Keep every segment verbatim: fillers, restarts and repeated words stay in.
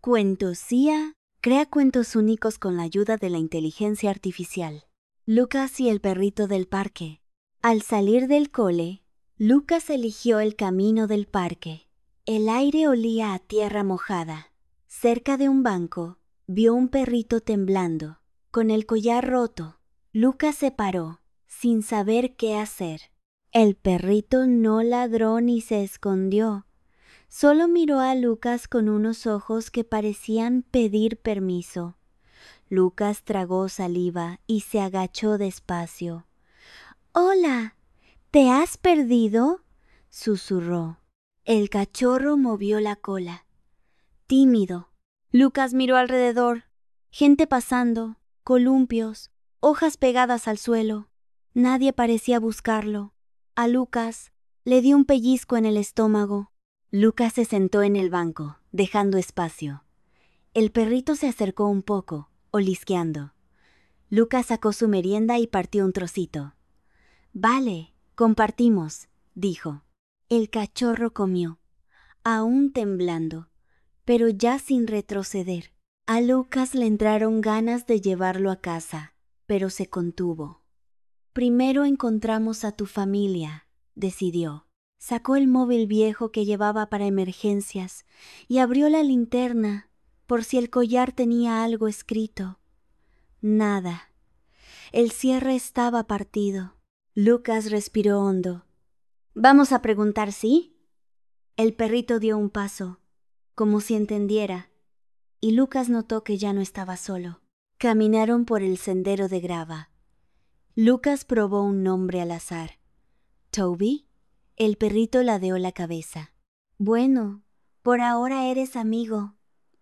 Cuentosía crea cuentos únicos con la ayuda de la inteligencia artificial. Lucas y el perrito del parque. Al salir del cole, Lucas eligió el camino del parque. El aire olía a tierra mojada. Cerca de un banco, vio un perrito temblando, con el collar roto. Lucas se paró, sin saber qué hacer. El perrito no ladró ni se escondió. Solo miró a Lucas con unos ojos que parecían pedir permiso. Lucas tragó saliva y se agachó despacio. «Hola, ¿te has perdido?», susurró. El cachorro movió la cola. Tímido. Lucas miró alrededor. Gente pasando, columpios, hojas pegadas al suelo. Nadie parecía buscarlo. A Lucas le dio un pellizco en el estómago. Lucas se sentó en el banco, dejando espacio. El perrito se acercó un poco, olisqueando. Lucas sacó su merienda y partió un trocito. «Vale, compartimos», dijo. El cachorro comió, aún temblando, pero ya sin retroceder. A Lucas le entraron ganas de llevarlo a casa, pero se contuvo. «Primero encontramos a tu familia», decidió. Sacó el móvil viejo que llevaba para emergencias y abrió la linterna por si el collar tenía algo escrito. Nada. El cierre estaba partido. Lucas respiró hondo. «¿Vamos a preguntar, sí?». El perrito dio un paso, como si entendiera, y Lucas notó que ya no estaba solo. Caminaron por el sendero de grava. Lucas probó un nombre al azar. «¿Toby?». El perrito ladeó la cabeza. «Bueno, por ahora eres amigo».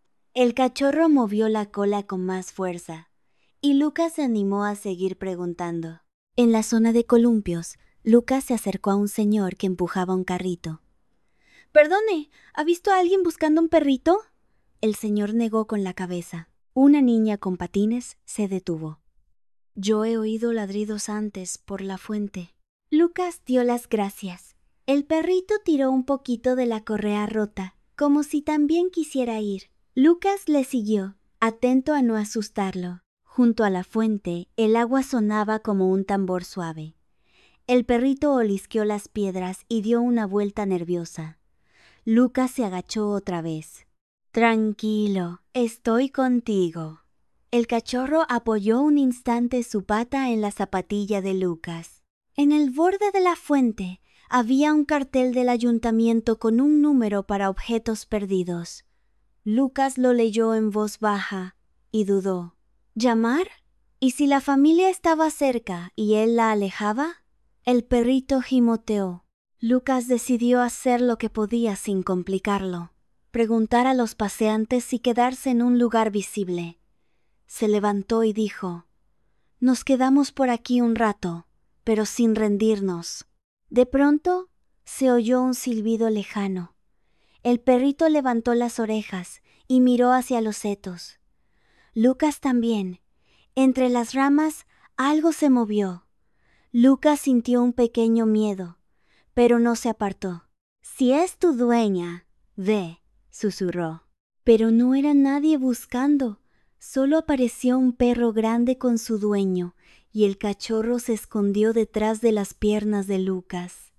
El cachorro movió la cola con más fuerza, y Lucas se animó a seguir preguntando. En la zona de columpios, Lucas se acercó a un señor que empujaba un carrito. «Perdone, ¿ha visto a alguien buscando un perrito?». El señor negó con la cabeza. Una niña con patines se detuvo. «Yo he oído ladridos antes por la fuente». Lucas dio las gracias. El perrito tiró un poquito de la correa rota, como si también quisiera ir. Lucas le siguió, atento a no asustarlo. Junto a la fuente, el agua sonaba como un tambor suave. El perrito olisqueó las piedras y dio una vuelta nerviosa. Lucas se agachó otra vez. «Tranquilo, estoy contigo». El cachorro apoyó un instante su pata en la zapatilla de Lucas. En el borde de la fuente había un cartel del ayuntamiento con un número para objetos perdidos. Lucas lo leyó en voz baja y dudó. ¿Llamar? ¿Y si la familia estaba cerca y él la alejaba? El perrito gimoteó. Lucas decidió hacer lo que podía sin complicarlo. Preguntar a los paseantes y quedarse en un lugar visible. Se levantó y dijo: «Nos quedamos por aquí un rato, pero sin rendirnos». De pronto se oyó un silbido lejano. El perrito levantó las orejas y miró hacia los setos. Lucas también. Entre las ramas algo se movió. Lucas sintió un pequeño miedo, pero no se apartó. «Si es tu dueña, ve», susurró. Pero no era nadie buscando. Solo apareció un perro grande con su dueño, y el cachorro se escondió detrás de las piernas de Lucas.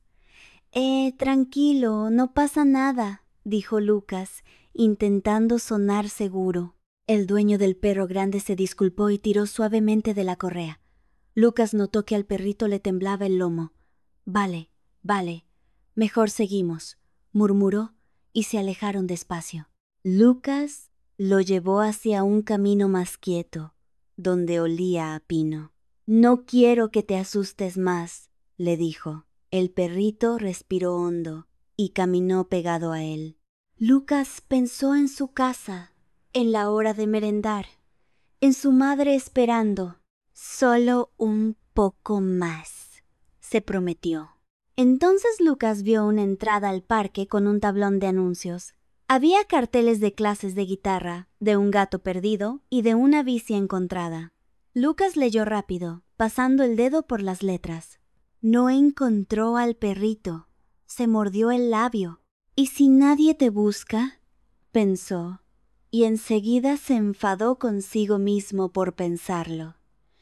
«Eh, tranquilo, no pasa nada», dijo Lucas, intentando sonar seguro. El dueño del perro grande se disculpó y tiró suavemente de la correa. Lucas notó que al perrito le temblaba el lomo. «Vale, vale, mejor seguimos», murmuró, y se alejaron despacio. Lucas lo llevó hacia un camino más quieto, donde olía a pino. «No quiero que te asustes más», le dijo. El perrito respiró hondo y caminó pegado a él. Lucas pensó en su casa, en la hora de merendar, en su madre esperando. «Solo un poco más», se prometió. Entonces Lucas vio una entrada al parque con un tablón de anuncios. Había carteles de clases de guitarra, de un gato perdido y de una bici encontrada. Lucas leyó rápido, pasando el dedo por las letras. No encontró al perrito. Se mordió el labio. «¿Y si nadie te busca?», pensó. y enseguida se enfadó consigo mismo por pensarlo.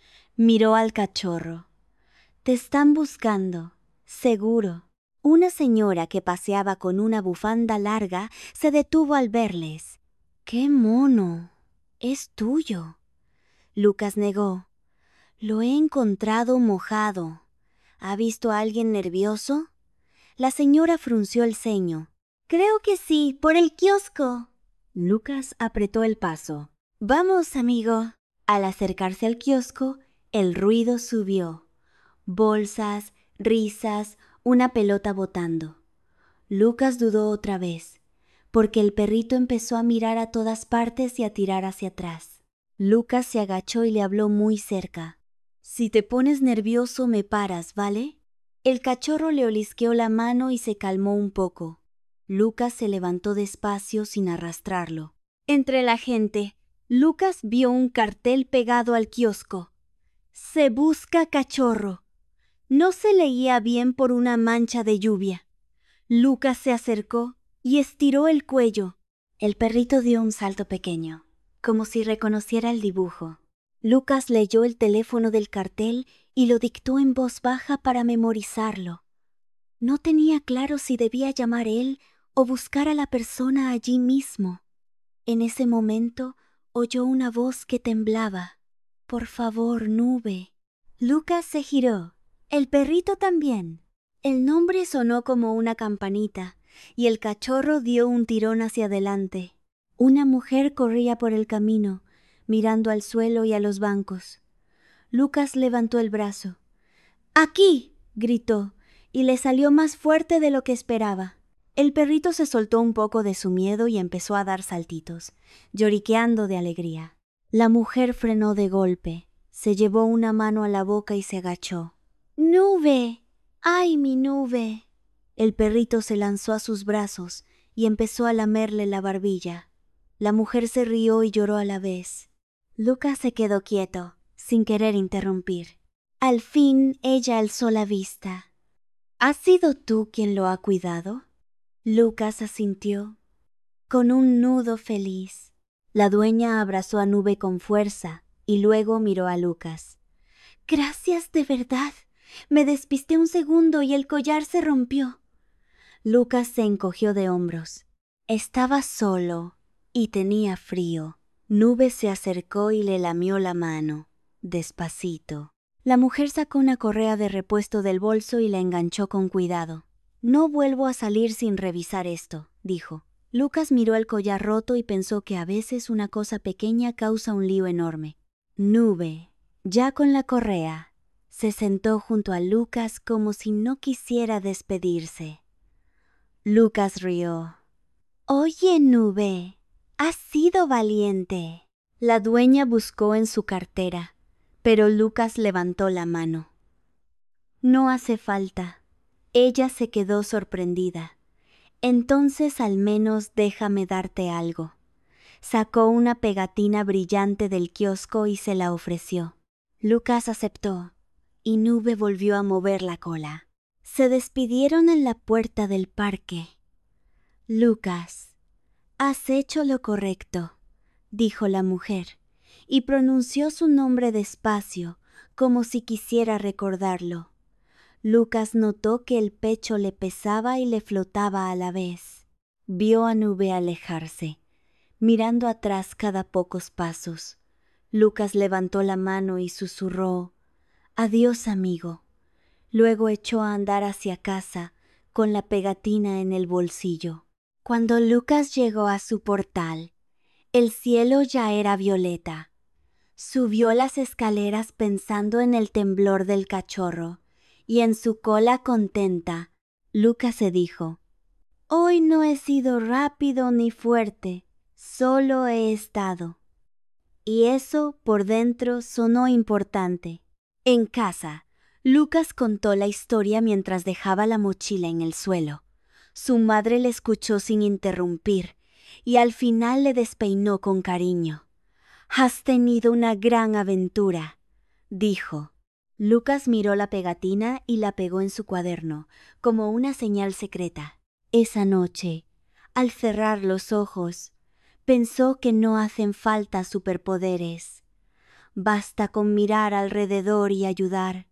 Miró al cachorro. «Te están buscando, seguro». Una señora que paseaba con una bufanda larga se detuvo al verles. «¡Qué mono! Es tuyo». Lucas negó. «Lo he encontrado mojado. ¿Ha visto a alguien nervioso?» La señora frunció el ceño. «Creo que sí, por el kiosco». Lucas apretó el paso. «Vamos, amigo». Al acercarse al kiosco, el ruido subió. Bolsas, risas, una pelota botando. Lucas dudó otra vez, porque el perrito empezó a mirar a todas partes y a tirar hacia atrás. Lucas se agachó y le habló muy cerca. «Si te pones nervioso me paras, ¿vale?» El cachorro le olisqueó la mano y se calmó un poco. Lucas se levantó despacio sin arrastrarlo. Entre la gente, Lucas vio un cartel pegado al kiosco. «Se busca cachorro». No se leía bien por una mancha de lluvia. Lucas se acercó y estiró el cuello. El perrito dio un salto pequeño, como si reconociera el dibujo. Lucas leyó el teléfono del cartel y lo dictó en voz baja para memorizarlo. No tenía claro si debía llamar él o buscar a la persona allí mismo. En ese momento oyó una voz que temblaba. «Por favor, Nube». Lucas se giró. El perrito también. El nombre sonó como una campanita y el cachorro dio un tirón hacia adelante. Una mujer corría por el camino, mirando al suelo y a los bancos. Lucas levantó el brazo. «¡Aquí!», gritó, y le salió más fuerte de lo que esperaba. El perrito se soltó un poco de su miedo y empezó a dar saltitos, lloriqueando de alegría. La mujer frenó de golpe, se llevó una mano a la boca y se agachó. «¡Nube! ¡Ay, mi Nube!». El perrito se lanzó a sus brazos y empezó a lamerle la barbilla. La mujer se rió y lloró a la vez. Lucas se quedó quieto, sin querer interrumpir. Al fin ella alzó la vista. «¿Has sido tú quien lo ha cuidado?». Lucas asintió, con un nudo feliz. La dueña abrazó a Nube con fuerza y luego miró a Lucas. «Gracias de verdad. Me despisté un segundo y el collar se rompió». Lucas se encogió de hombros. Estaba solo y tenía frío. Nube se acercó y le lamió la mano, despacito. La mujer sacó una correa de repuesto del bolso y la enganchó con cuidado. «No vuelvo a salir sin revisar esto», dijo. Lucas miró el collar roto y pensó que a veces una cosa pequeña causa un lío enorme. Nube, ya con la correa, se sentó junto a Lucas como si no quisiera despedirse. Lucas rió. «Oye, Nube, has sido valiente». La dueña buscó en su cartera, pero Lucas levantó la mano. «No hace falta». Ella se quedó sorprendida. «Entonces al menos déjame darte algo». Sacó una pegatina brillante del kiosco y se la ofreció. Lucas aceptó, y Nube volvió a mover la cola. Se despidieron en la puerta del parque. «Lucas, has hecho lo correcto», dijo la mujer, y pronunció su nombre despacio, como si quisiera recordarlo. Lucas notó que el pecho le pesaba y le flotaba a la vez. Vio a Nube alejarse, mirando atrás cada pocos pasos. Lucas levantó la mano y susurró: «Adiós, amigo». Luego echó a andar hacia casa, con la pegatina en el bolsillo. Cuando Lucas llegó a su portal, el cielo ya era violeta. Subió las escaleras pensando en el temblor del cachorro, y en su cola contenta, Lucas se dijo: «Hoy no he sido rápido ni fuerte, solo he estado». Y eso por dentro sonó importante. En casa, Lucas contó la historia mientras dejaba la mochila en el suelo. Su madre le escuchó sin interrumpir y al final le despeinó con cariño. «Has tenido una gran aventura», dijo. Lucas miró la pegatina y la pegó en su cuaderno, como una señal secreta. Esa noche, al cerrar los ojos, Pensó que no hacen falta superpoderes. Basta con mirar alrededor y ayudar.